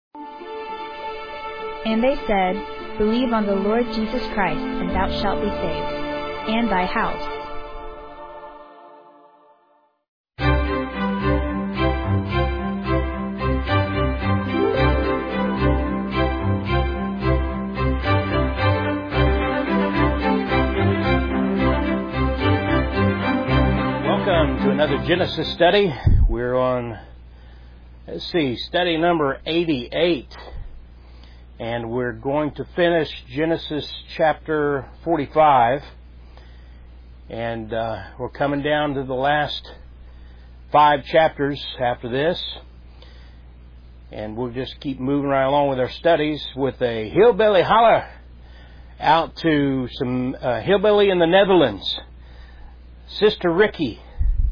And they said, Believe on the Lord Jesus Christ, and thou shalt be saved, and thy house. Welcome to another Genesis study. We're on, study number 88. And we're going to finish Genesis chapter 45. And we're coming down to the last 5 chapters after this. And we'll just keep moving right along with our studies with a hillbilly holler out to some hillbilly in the Netherlands, Sister Ricky,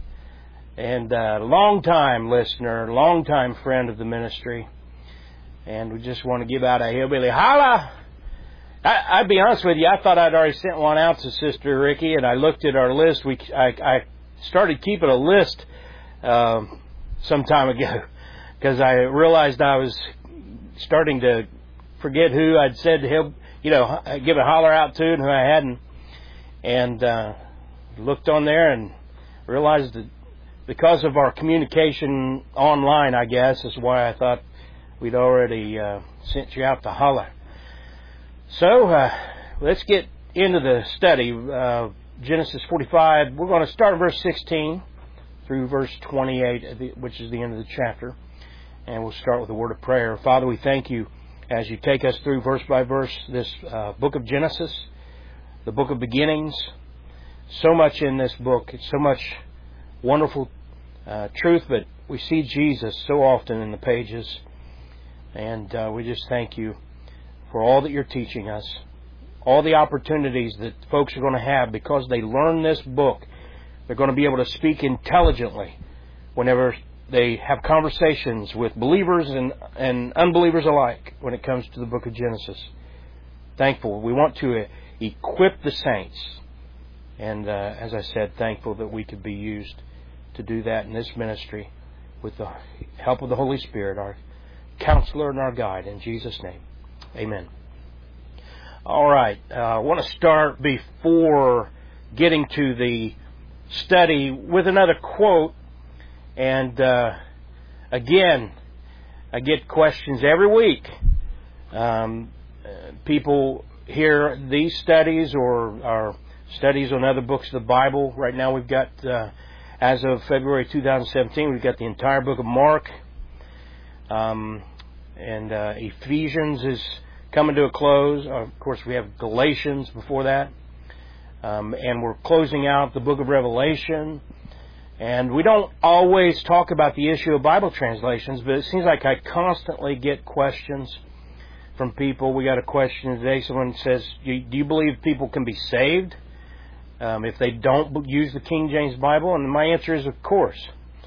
and long-time listener, long-time friend of the ministry. And we just want to give out a hillbilly holla. I'd be honest with you, I thought I'd already sent one out to Sister Ricky, and I looked at our list. I started keeping a list some time ago because I realized I was starting to forget who I'd said to give a holler out to and who I hadn't. And looked on there and realized that because of our communication online, I guess, is why I thought we'd already sent you out to holler. So, let's get into the study. Genesis 45, we're going to start in verse 16 through verse 28, which is the end of the chapter. And we'll start with a word of prayer. Father, we thank you as you take us through verse by verse this book of Genesis, the book of beginnings. So much in this book. It's so much wonderful truth, but we see Jesus so often in the pages. And we just thank you for all that you're teaching us, all the opportunities that folks are going to have because they learn this book. They're going to be able to speak intelligently whenever they have conversations with believers and unbelievers alike when it comes to the book of Genesis. Thankful. We want to equip the saints. And as I said, thankful that we could be used to do that in this ministry with the help of the Holy Spirit, our Counselor and our guide, in Jesus' name. Amen. All right. I want to start before getting to the study with another quote. And again, I get questions every week. People hear these studies or our studies on other books of the Bible. Right now we've got, as of February 2017, we've got the entire book of Mark. And Ephesians is coming to a close. Of course, we have Galatians before that. And we're closing out the book of Revelation. And we don't always talk about the issue of Bible translations, but it seems like I constantly get questions from people. We got a question today. Someone says, do you believe people can be saved if they don't use the King James Bible? And my answer is, of course.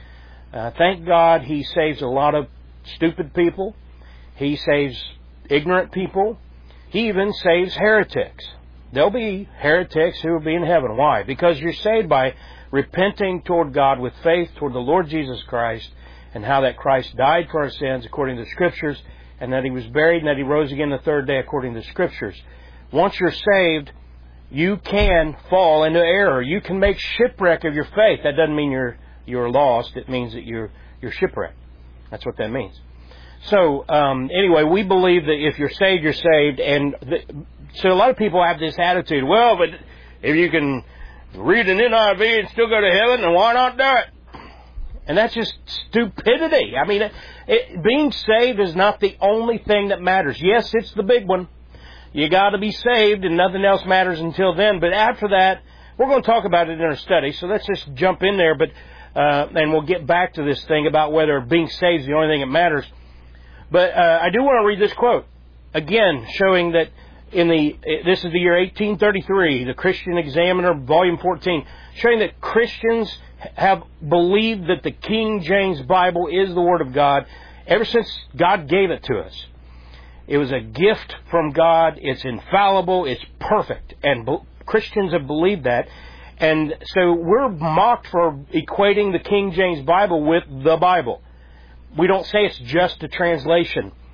Thank God He saves a lot of stupid people. He saves ignorant people. He even saves heretics. There'll be heretics who will be in heaven. Why? Because you're saved by repenting toward God with faith toward the Lord Jesus Christ and how that Christ died for our sins according to the Scriptures and that He was buried and that He rose again the third day according to the Scriptures. Once you're saved, you can fall into error. You can make shipwreck of your faith. That doesn't mean you're lost. It means that you're shipwrecked. That's what that means. So, anyway, we believe that if you're saved, you're saved. And so a lot of people have this attitude, well, but if you can read an NIV and still go to heaven, then why not do it? And that's just stupidity. I mean, being saved is not the only thing that matters. Yes, it's the big one. You got to be saved and nothing else matters until then. But after that, we're going to talk about it in our study. So let's just jump in there. But and we'll get back to this thing about whether being saved is the only thing that matters. But I do want to read this quote again, showing that this is the year 1833, the Christian Examiner, volume 14, showing that Christians have believed that the King James Bible is the Word of God ever since God gave it to us. It was a gift from God. It's infallible. It's perfect. And Christians have believed that. And so we're mocked for equating the King James Bible with the Bible. We don't say it's just a translation.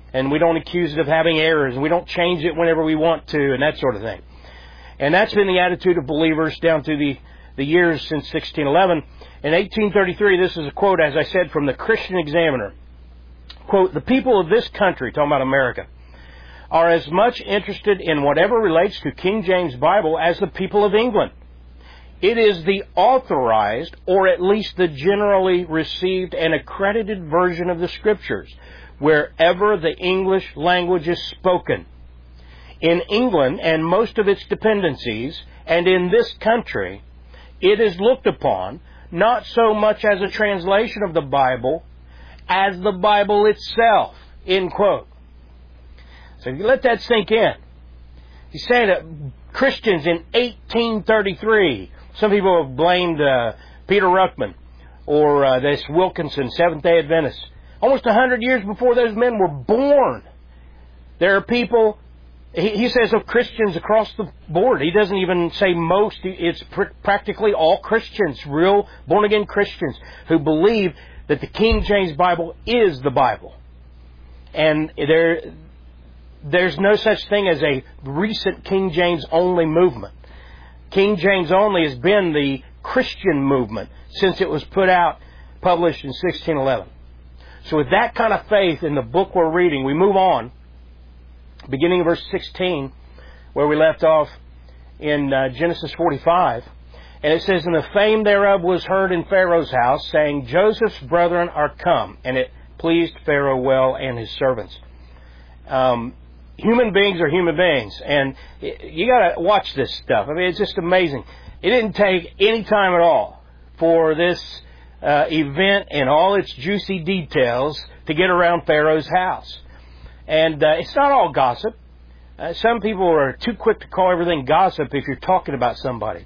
And we don't accuse it of having errors, and we don't change it whenever we want to, and that sort of thing. And that's been the attitude of believers down through the years since 1611. In 1833, this is a quote, as I said, from the Christian Examiner. Quote, "The people of this country," talking about America, "are as much interested in whatever relates to King James Bible as the people of England. It is the authorized, or at least the generally received and accredited version of the Scriptures, wherever the English language is spoken. In England and most of its dependencies, and in this country, it is looked upon not so much as a translation of the Bible as the Bible itself," end quote. So if you let that sink in, he's saying that Christians in 1833, some people have blamed Peter Ruckman or this Wilkinson, Seventh-day Adventists. Almost 100 years before those men were born, there are people, he says, of Christians across the board. He doesn't even say most. It's practically all Christians, real born-again Christians, who believe that the King James Bible is the Bible. And there's no such thing as a recent King James only movement. King James only has been the Christian movement since it was published in 1611. So with that kind of faith in the book we're reading, we move on, beginning of verse 16, where we left off in Genesis 45. And it says, "And the fame thereof was heard in Pharaoh's house, saying, Joseph's brethren are come. And it pleased Pharaoh well and his servants." Human beings are human beings. And you got to watch this stuff. I mean, it's just amazing. It didn't take any time at all for this event and all its juicy details to get around Pharaoh's house. And it's not all gossip. Some people are too quick to call everything gossip if you're talking about somebody.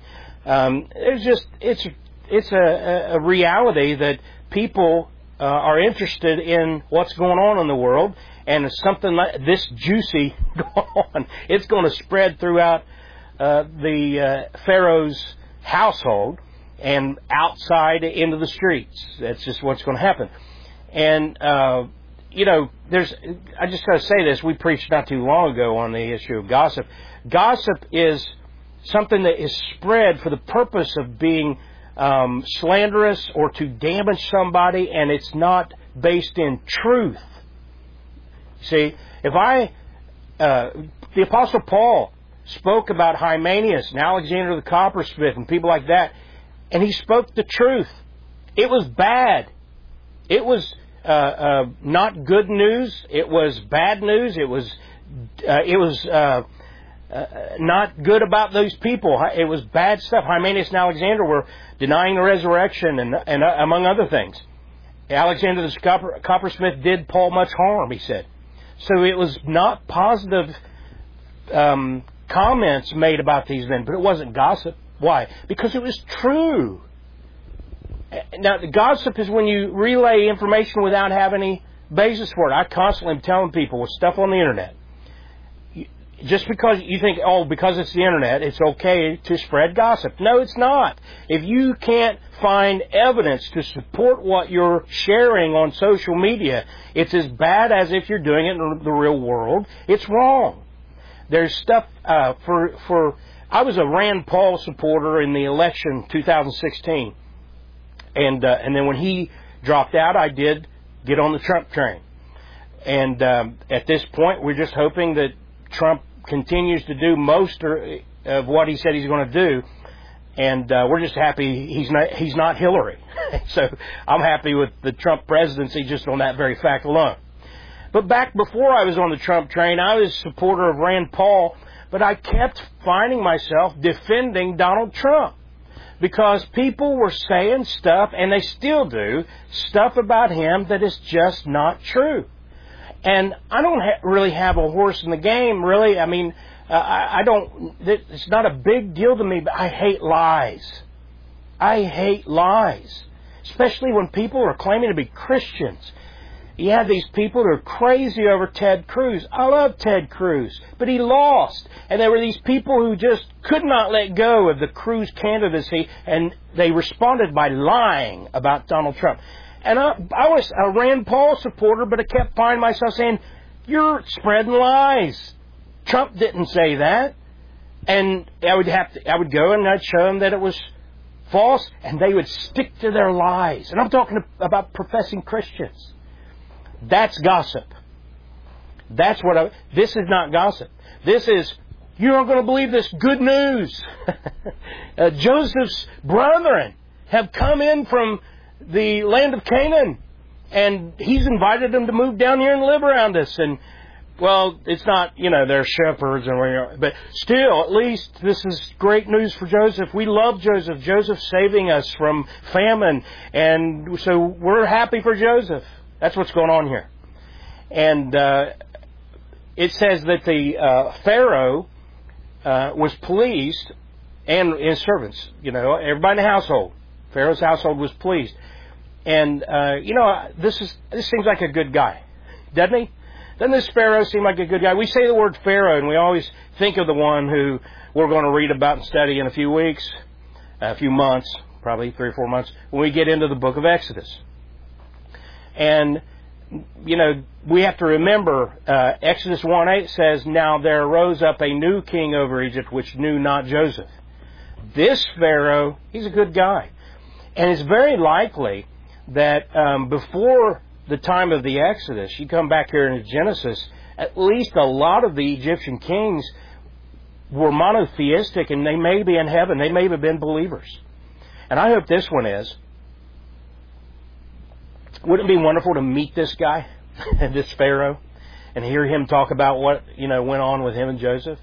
It's a reality that people are interested in what's going on in the world, and if something like this juicy going on, it's going to spread throughout the Pharaoh's household and outside into the streets. That's just what's going to happen. And I just got to say this. We preached not too long ago on the issue of gossip. Gossip is something that is spread for the purpose of being slanderous or to damage somebody, and it's not based in truth. See, the Apostle Paul spoke about Hymenaeus and Alexander the coppersmith and people like that, and he spoke the truth. It was bad. It was not good news. It was bad news. It was not good about those people. It was bad stuff. Hymenaeus and Alexander were denying the resurrection and among other things. Alexander the coppersmith did Paul much harm, he said. So it was not positive comments made about these men, but it wasn't gossip. Why? Because it was true. Now, the gossip is when you relay information without having any basis for it. I constantly am telling people with stuff on the internet. Just because you think, because it's the internet, it's okay to spread gossip. No, it's not. If you can't find evidence to support what you're sharing on social media, it's as bad as if you're doing it in the real world. It's wrong. There's stuff I was a Rand Paul supporter in the election 2016. And then when he dropped out, I did get on the Trump train. And at this point, we're just hoping that Trump continues to do most of what he said he's going to do, and we're just happy he's not Hillary. So I'm happy with the Trump presidency just on that very fact alone. But back before I was on the Trump train, I was a supporter of Rand Paul, but I kept finding myself defending Donald Trump because people were saying stuff, and they still do, stuff about him that is just not true. And I don't really have a horse in the game, really. I mean, I don't, it's not a big deal to me, but I hate lies. I hate lies. Especially when people are claiming to be Christians. You have these people who are crazy over Ted Cruz. I love Ted Cruz, but he lost. And there were these people who just could not let go of the Cruz candidacy, and they responded by lying about Donald Trump. And I was a Rand Paul supporter, but I kept finding myself saying, you're spreading lies. Trump didn't say that. And I would go and I'd show them that it was false, and they would stick to their lies. And I'm talking about professing Christians. That's gossip. This is not gossip. This is, you aren't going to believe this good news. Joseph's brethren have come in from the land of Canaan, and he's invited them to move down here and live around us. And, well, it's not, they're shepherds, but still, at least this is great news for Joseph. We love Joseph. Joseph's saving us from famine, and so we're happy for Joseph. That's what's going on here. And it says that the Pharaoh was pleased, and his servants, everybody in the household. Pharaoh's household was pleased. And, this seems like a good guy, doesn't he? Doesn't this Pharaoh seem like a good guy? We say the word Pharaoh, and we always think of the one who we're going to read about and study in a few weeks, a few months, probably 3 or 4 months, when we get into the book of Exodus. And, we have to remember, Exodus 1:8 says, "Now there arose up a new king over Egypt, which knew not Joseph." This Pharaoh, he's a good guy. And it's very likely that before the time of the Exodus, you come back here into Genesis, at least a lot of the Egyptian kings were monotheistic, and they may be in heaven. They may have been believers. And I hope this one is. Wouldn't it be wonderful to meet this guy, this Pharaoh, and hear him talk about what, went on with him and Joseph?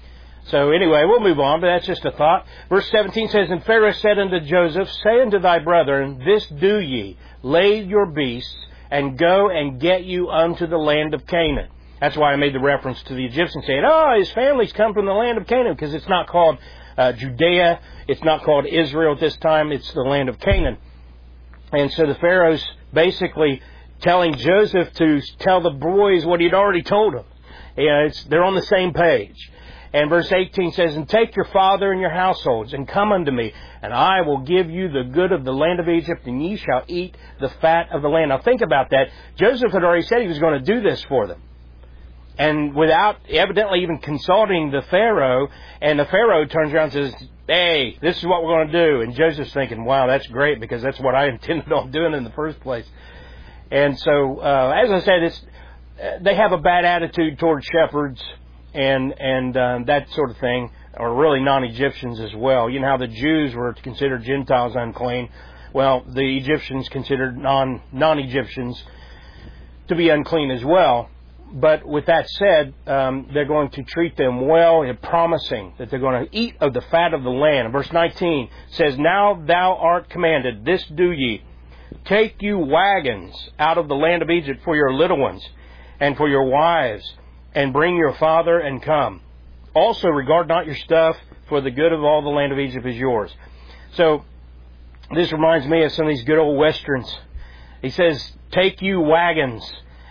So anyway, we'll move on, but that's just a thought. Verse 17 says, "And Pharaoh said unto Joseph, Say unto thy brethren, This do ye, lay your beasts, and go and get you unto the land of Canaan." That's why I made the reference to the Egyptians saying, his family's come from the land of Canaan, because it's not called Judea, it's not called Israel at this time, it's the land of Canaan. And so the Pharaoh's basically telling Joseph to tell the boys what he'd already told them. They're on the same page. And verse 18 says, "And take your father and your households, and come unto me, and I will give you the good of the land of Egypt, and ye shall eat the fat of the land." Now think about that. Joseph had already said he was going to do this for them. And without evidently even consulting the Pharaoh, and the Pharaoh turns around and says, "Hey, this is what we're going to do." And Joseph's thinking, wow, that's great, because that's what I intended on doing in the first place. And so, as I said, they have a bad attitude toward shepherds, and that sort of thing, or really non-Egyptians as well. You know how the Jews were considered Gentiles unclean. Well, the Egyptians considered non-Egyptians to be unclean as well. But with that said, they're going to treat them well, and promising that they're going to eat of the fat of the land. Verse 19 says, "Now thou art commanded, this do ye, take you wagons out of the land of Egypt for your little ones, and for your wives, and bring your father and come. Also regard not your stuff, for the good of all the land of Egypt is yours." So this reminds me of some of these good old westerns. He says, "Take you wagons."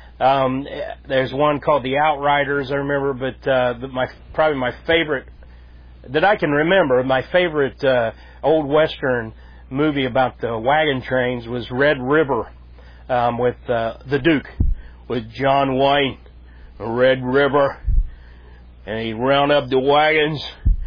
There's one called The Outriders, I remember, but probably my favorite that I can remember, my favorite old western movie about the wagon trains was Red River, with the Duke, with John Wayne. Red River, and he'd round up the wagons,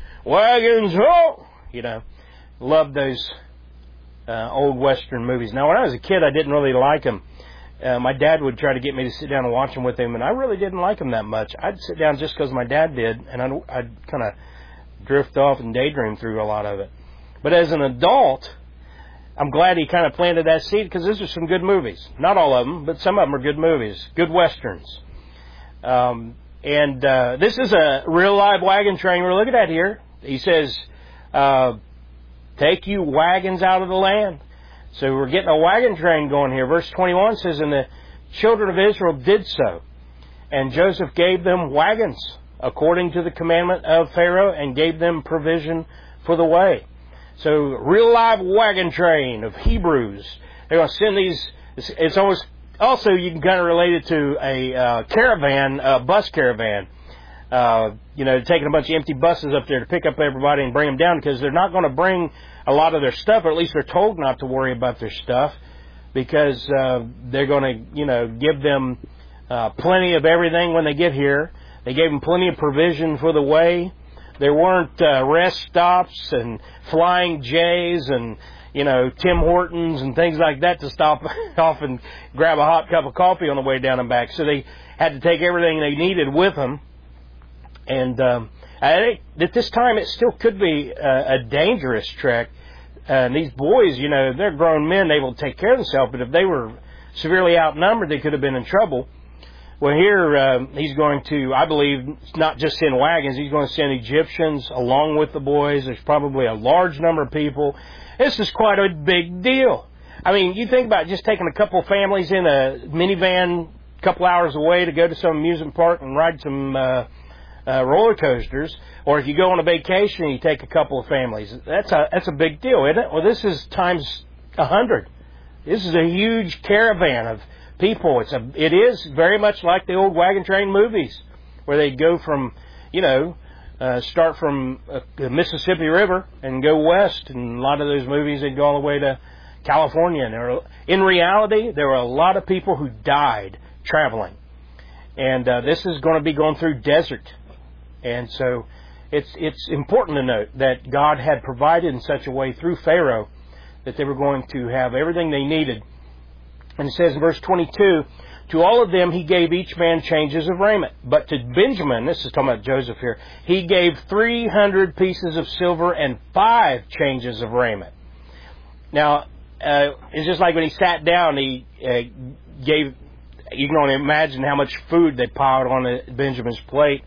ho! Loved those old western movies. Now, when I was a kid, I didn't really like them. My dad would try to get me to sit down and watch them with him, and I really didn't like them that much. I'd sit down just because my dad did, and I'd kind of drift off and daydream through a lot of it. But as an adult, I'm glad he kind of planted that seed, because those are some good movies. Not all of them, but some of them are good movies, good westerns. This is a real live wagon train we're looking at here. He says, "Take you wagons out of the land." So we're getting a wagon train going here. Verse 21 says, "And the children of Israel did so. And Joseph gave them wagons according to the commandment of Pharaoh, and gave them provision for the way." So real live wagon train of Hebrews. They're going to send these. It's almost, also you can kind of relate it to a caravan, a bus caravan. Taking a bunch of empty buses up there to pick up everybody and bring them down, because they're not going to bring a lot of their stuff, or at least they're told not to worry about their stuff, because they're going to, give them plenty of everything when they get here. They gave them plenty of provision for the way. There weren't rest stops and Flying J's and, Tim Hortons and things like that to stop off and grab a hot cup of coffee on the way down and back. So they had to take everything they needed with them. And I think at this time it still could be a dangerous trek. And these boys, they're grown men, able to take care of themselves. But if they were severely outnumbered, they could have been in trouble. Well, here he's going to, I believe, not just send wagons. He's going to send Egyptians along with the boys. There's probably a large number of people. This is quite a big deal. I mean, you think about just taking a couple of families in a minivan a couple hours away to go to some amusement park and ride some roller coasters, or if you go on a vacation and you take a couple of families. That's a big deal, isn't it? Well, this is times 100. This is a huge caravan of people. It is very much like the old wagon train movies, where they go from, start from the Mississippi River and go west. And a lot of those movies, they'd go all the way to California. And in reality, there were a lot of people who died traveling. And this is going to be going through desert. And so it's important to note that God had provided in such a way through Pharaoh that they were going to have everything they needed. And it says in verse 22, to all of them he gave each man changes of raiment. But to Benjamin, this is talking about Joseph here, he gave 300 pieces of silver and 5 changes of raiment. Now, it's just like when he sat down, he gave, you can only imagine how much food they piled on Benjamin's plate.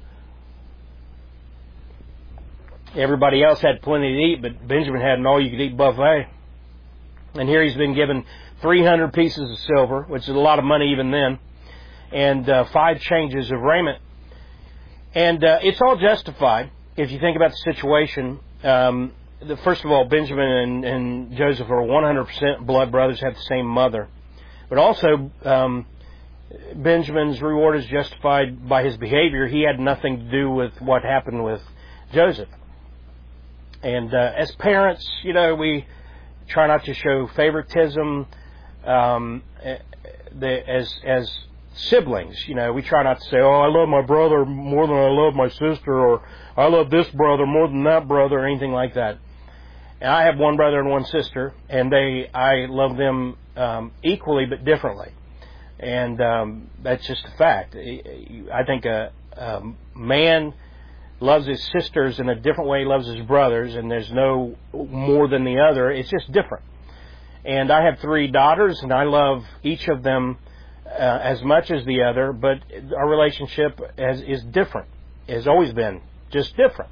Everybody else had plenty to eat, but Benjamin had an all-you-could-eat buffet. And here he's been given 300 pieces of silver, which is a lot of money even then, and 5 changes of raiment. And it's all justified if you think about the situation. First of all, Benjamin and Joseph are 100% blood brothers, have the same mother. But also, Benjamin's reward is justified by his behavior. He had nothing to do with what happened with Joseph. And as parents, we try not to show favoritism. As siblings, we try not to say, oh, I love my brother more than I love my sister, or I love this brother more than that brother, or anything like that. And I have one brother and one sister, and I love them equally but differently. And that's just a fact. I think a man loves his sisters in a different way he loves his brothers, and there's no more than the other. It's just different. And I have 3 daughters, and I love each of them as much as the other, but our relationship is different. It has always been just different.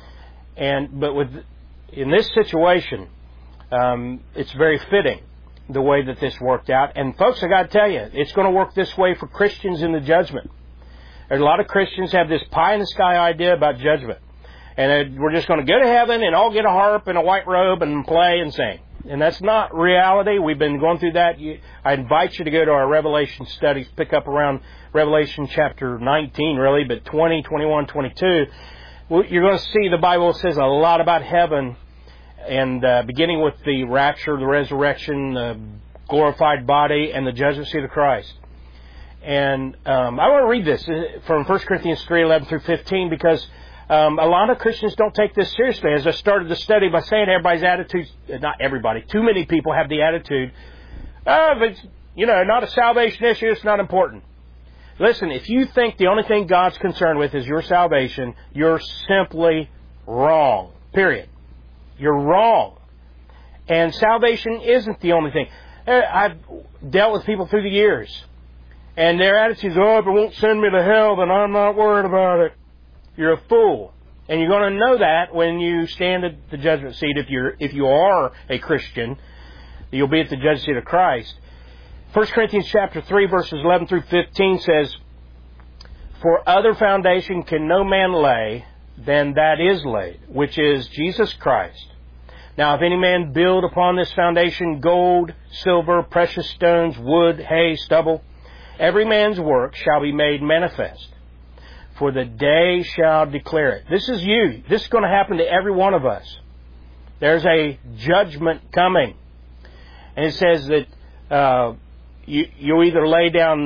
But in this situation, it's very fitting the way that this worked out. And folks, I got to tell you, it's going to work this way for Christians in the judgment. There's a lot of Christians have this pie-in-the-sky idea about judgment. And we're just going to go to heaven and all get a harp and a white robe and play and sing. And that's not reality. We've been going through that. I invite you to go to our Revelation studies, pick up around Revelation chapter 19, really, but 20, 21, 22. You're going to see the Bible says a lot about heaven, and beginning with the rapture, the resurrection, the glorified body, and the judgment seat of Christ. And I want to read this from 1 Corinthians 3:11 through 15, because a lot of Christians don't take this seriously. As I started the study by saying everybody's attitude, not everybody, too many people have the attitude, if it's, not a salvation issue, it's not important. Listen, if you think the only thing God's concerned with is your salvation, you're simply wrong. Period. You're wrong. And salvation isn't the only thing. I've dealt with people through the years, and their attitude is, if it won't send me to hell, then I'm not worried about it. You're a fool. And you're going to know that when you stand at the judgment seat. If you are a Christian, you'll be at the judgment seat of Christ. 1 Corinthians chapter 3, verses 11 through 15 says, for other foundation can no man lay than that is laid, which is Jesus Christ. Now, if any man build upon this foundation gold, silver, precious stones, wood, hay, stubble, every man's work shall be made manifest, for the day shall declare it. This is you. This is going to happen to every one of us. There's a judgment coming. And it says that you'll either lay down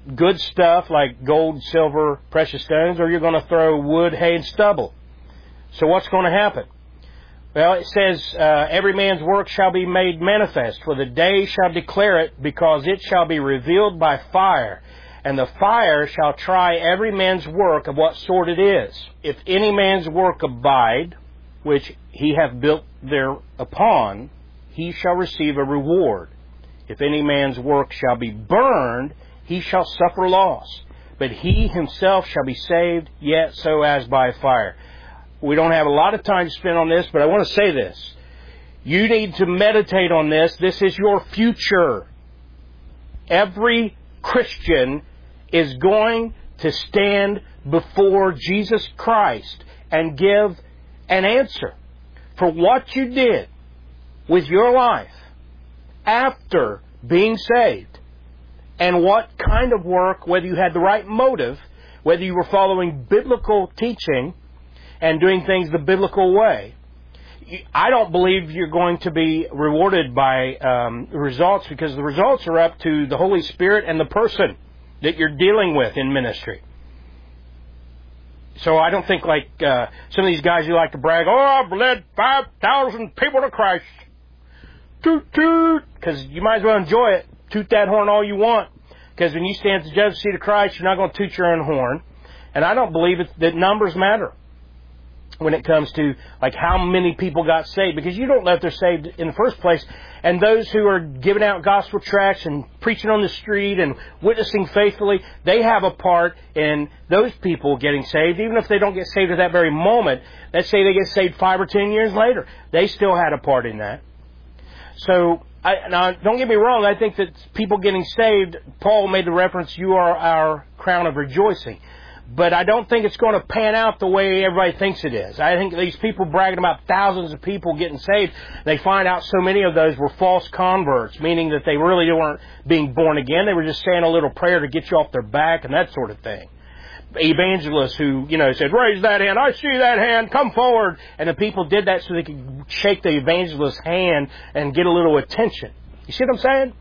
good stuff like gold, silver, precious stones, or you're going to throw wood, hay, and stubble. So what's going to happen? Well, it says, every man's work shall be made manifest, for the day shall declare it, because it shall be revealed by fire. And the fire shall try every man's work of what sort it is. If any man's work abide, which he hath built thereupon, he shall receive a reward. If any man's work shall be burned, he shall suffer loss. But he himself shall be saved, yet so as by fire. We don't have a lot of time to spend on this, but I want to say this. You need to meditate on this. This is your future. Every Christian is going to stand before Jesus Christ and give an answer for what you did with your life after being saved, and what kind of work, whether you had the right motive, whether you were following biblical teaching and doing things the biblical way. I don't believe you're going to be rewarded by results, because the results are up to the Holy Spirit and the person that you're dealing with in ministry. So I don't think like some of these guys who like to brag, oh, I've led 5,000 people to Christ. Toot, toot. Because you might as well enjoy it. Toot that horn all you want. Because when you stand at the judgment seat of Christ, you're not going to toot your own horn. And I don't believe that numbers matter when it comes to like how many people got saved, because you don't know if they're saved in the first place. And those who are giving out gospel tracts and preaching on the street and witnessing faithfully, they have a part in those people getting saved, even if they don't get saved at that very moment. Let's say they get saved 5 or 10 years later. They still had a part in that. So, now don't get me wrong, I think that people getting saved, Paul made the reference, you are our crown of rejoicing. But I don't think it's going to pan out the way everybody thinks it is. I think these people bragging about thousands of people getting saved, they find out so many of those were false converts, meaning that they really weren't being born again. They were just saying a little prayer to get you off their back and that sort of thing. Evangelists who, said, raise that hand, I see that hand, come forward. And the people did that so they could shake the evangelist's hand and get a little attention. You see what I'm saying?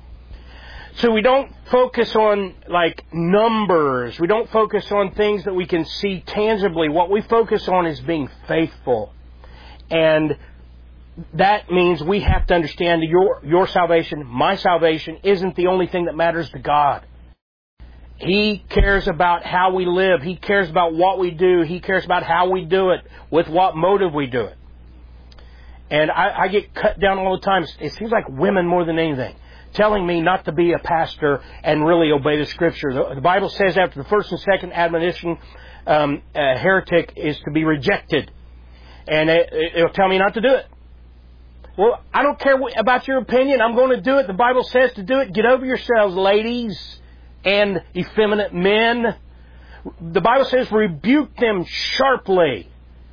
So we don't focus on like numbers. We don't focus on things that we can see tangibly. What we focus on is being faithful. And that means we have to understand your salvation, my salvation, isn't the only thing that matters to God. He cares about how we live. He cares about what we do. He cares about how we do it, with what motive we do it. And I get cut down all the time. It seems like women more than anything, telling me not to be a pastor and really obey the Scripture. The Bible says after the first and second admonition, a heretic is to be rejected. And it'll tell me not to do it. Well, I don't care about your opinion. I'm going to do it. The Bible says to do it. Get over yourselves, ladies and effeminate men. The Bible says rebuke them sharply.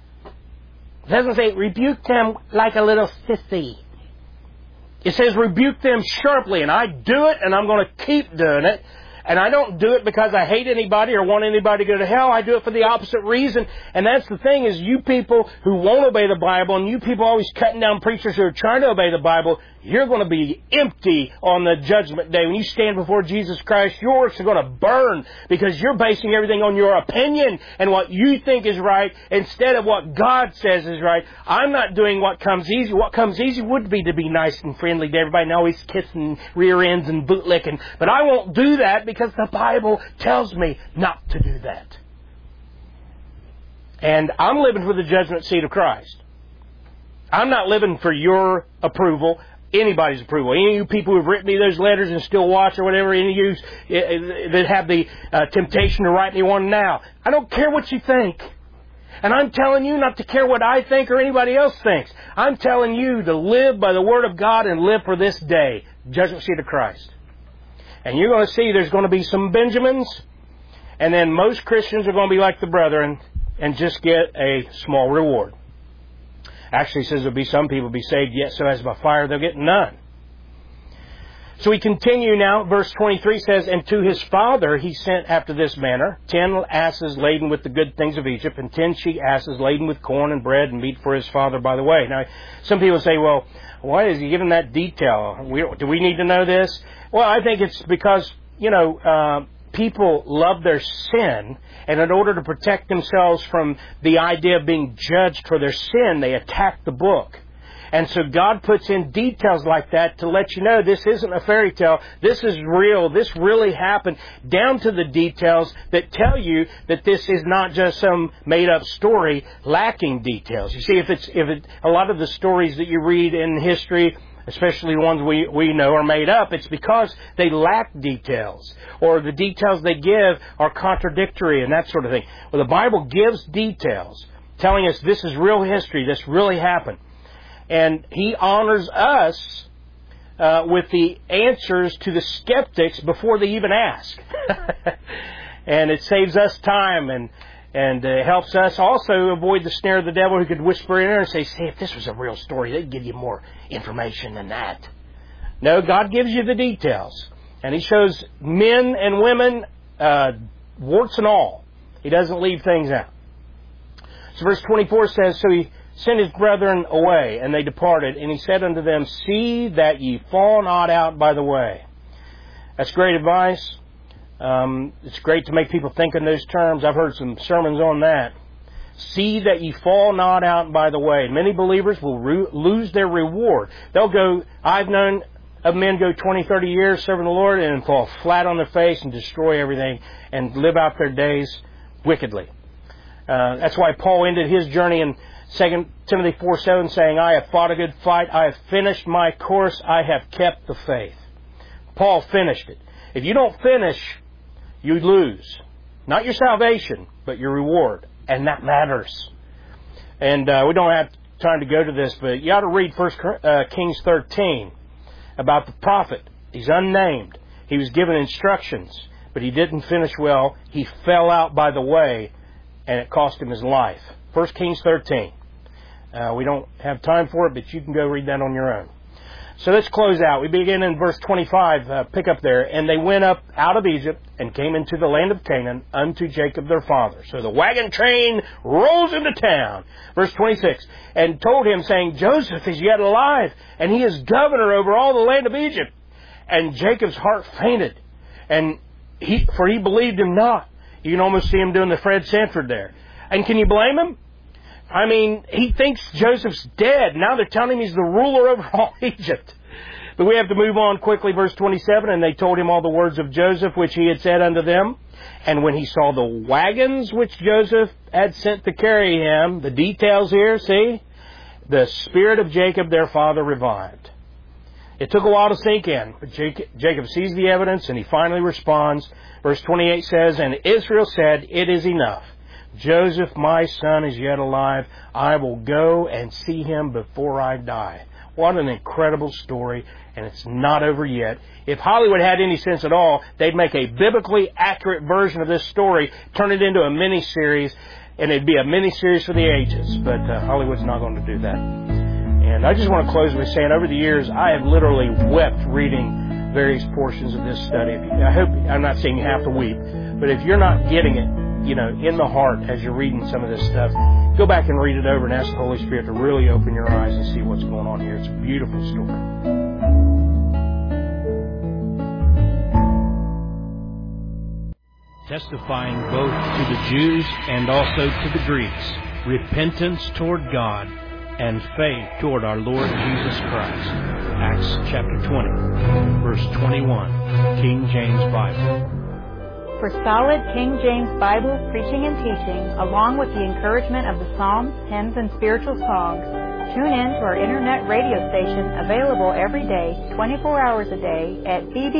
It doesn't say rebuke them like a little sissy. It says rebuke them sharply, and I do it, and I'm going to keep doing it. And I don't do it because I hate anybody or want anybody to go to hell. I do it for the opposite reason. And that's the thing, is you people who won't obey the Bible, and you people always cutting down preachers who are trying to obey the Bible, you're going to be empty on the judgment day. When you stand before Jesus Christ, your works are going to burn, because you're basing everything on your opinion and what you think is right instead of what God says is right. I'm not doing what comes easy. What comes easy would be to be nice and friendly to everybody and always kissing rear ends and bootlicking. But I won't do that because the Bible tells me not to do that. And I'm living for the judgment seat of Christ. I'm not living for your approval, anybody's approval. Any of you people who have written me those letters and still watch or whatever, any of you that have the temptation to write me one now, I don't care what you think. And I'm telling you not to care what I think or anybody else thinks. I'm telling you to live by the Word of God and live for this day, judgment seat of Christ. And you're going to see there's going to be some Benjamins, and then most Christians are going to be like the brethren and just get a small reward. Actually, it says there'll be some people be saved, yet so as by fire they'll get none. So we continue now. Verse 23 says, and to his father he sent after this manner 10 asses laden with the good things of Egypt, and 10 she-asses laden with corn and bread and meat for his father by the way. Now, some people say, well, why is he giving that detail? Do we need to know this? Well, I think it's because, people love their sin, and in order to protect themselves from the idea of being judged for their sin, they attack the book. And so God puts in details like that to let you know this isn't a fairy tale. This is real. This really happened, down to the details that tell you that this is not just some made-up story lacking details. You see, a lot of the stories that you read in history, especially the ones we know are made up, it's because they lack details, or the details they give are contradictory and that sort of thing. Well, the Bible gives details telling us this is real history, this really happened. And He honors us with the answers to the skeptics before they even ask. And it saves us time and helps us also avoid the snare of the devil, who could whisper in there and say, if this was a real story, they'd give you more information than that. No, God gives you the details. And He shows men and women, warts and all. He doesn't leave things out. So verse 24 says, so He sent His brethren away, and they departed. And He said unto them, see that ye fall not out by the way. That's great advice. It's great to make people think in those terms. I've heard some sermons on that. See that ye fall not out by the way. Many believers will lose their reward. They'll go, I've known of men go 20, 30 years serving the Lord and fall flat on their face and destroy everything and live out their days wickedly. That's why Paul ended his journey in 2 Timothy 4:7 saying, I have fought a good fight, I have finished my course, I have kept the faith. Paul finished it. If you don't finish, you lose. Not your salvation, but your reward. And that matters. And we don't have time to go to this, but you ought to read 1 Kings 13 about the prophet. He's unnamed. He was given instructions, but he didn't finish well. He fell out by the way, and it cost him his life. 1 Kings 13. We don't have time for it, but you can go read that on your own. So let's close out. We begin in verse 25. Pick up there. And they went up out of Egypt and came into the land of Canaan unto Jacob their father. So the wagon train rolls into town. Verse 26. And told him, saying, Joseph is yet alive, and he is governor over all the land of Egypt. And Jacob's heart fainted, and for he believed him not. You can almost see him doing the Fred Sanford there. And can you blame him? I mean, he thinks Joseph's dead. Now they're telling him he's the ruler over all Egypt. But we have to move on quickly. Verse 27, and they told him all the words of Joseph, which he had said unto them. And when he saw the wagons which Joseph had sent to carry him, the details here, see? The spirit of Jacob, their father, revived. It took a while to sink in, but Jacob sees the evidence, and he finally responds. Verse 28 says, and Israel said, it is enough. Joseph, my son, is yet alive. I will go and see him before I die. What an incredible story, and it's not over yet. If Hollywood had any sense at all, they'd make a biblically accurate version of this story, turn it into a mini-series, and it'd be a mini-series for the ages. But Hollywood's not going to do that. And I just want to close by saying, over the years, I have literally wept reading various portions of this study. I'm not saying you have to weep, but if you're not getting it, in the heart as you're reading some of this stuff, go back and read it over and ask the Holy Spirit to really open your eyes and see what's going on here. It's a beautiful story. Testifying both to the Jews and also to the Greeks, repentance toward God and faith toward our Lord Jesus Christ. Acts chapter 20, verse 21, King James Bible. For solid King James Bible preaching and teaching, along with the encouragement of the Psalms, hymns, and spiritual songs, tune in to our internet radio station available every day, 24 hours a day at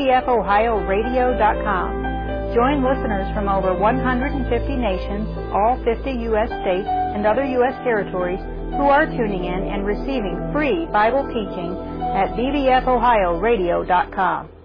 bbfohioradio.com. Join listeners from over 150 nations, all 50 U.S. states, and other U.S. territories who are tuning in and receiving free Bible teaching at bbfohioradio.com.